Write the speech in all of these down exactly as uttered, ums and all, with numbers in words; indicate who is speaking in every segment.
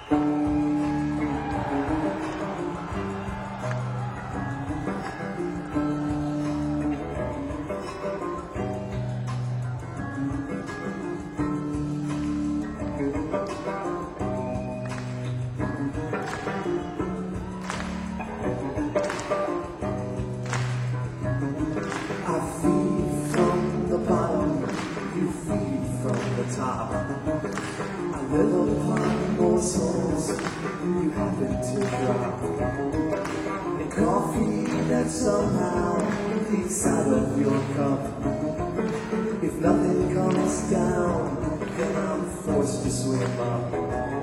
Speaker 1: Top. I live upon morsels you happen to drop, and coffee that somehow leaks out of your cup. If nothing comes down, then I'm forced to swim up.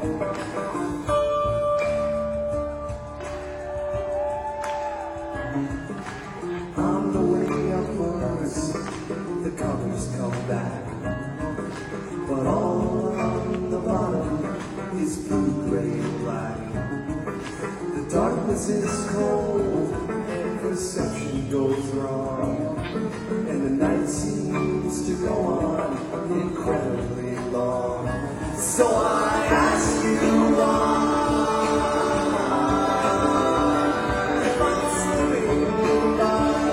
Speaker 1: On the way upwards, the colors come back. But all on the bottom is blue, gray, and black. The darkness is cold and perception goes wrong, and the night seems to go on incredibly long. So I ask you why, if I'm slipping by,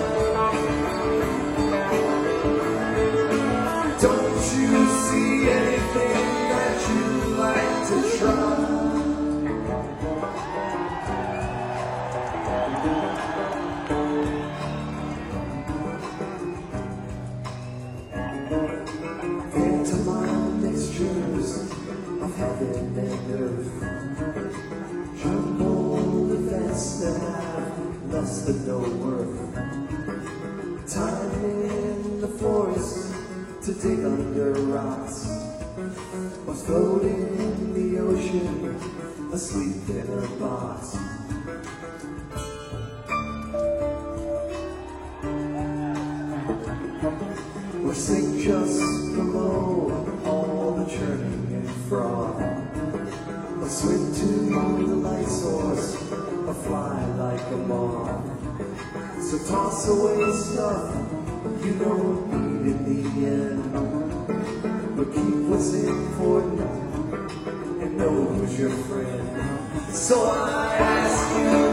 Speaker 1: don't you see anything that you'd like to try? Pantomime mixtures of heaven and earth, jumbled events that have less than no worth. Time in the forest to dig under rocks, or floating in the ocean, asleep in a box. Or sink just below all the churning and froth, or swim to the light source, or fly like a moth. So toss away stuff you don't need in the end, but keep what's important and know who's your friend. So I ask you,